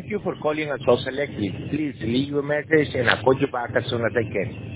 Thank you for calling us so selectly. Please leave a message and I'll call you back as soon as I can.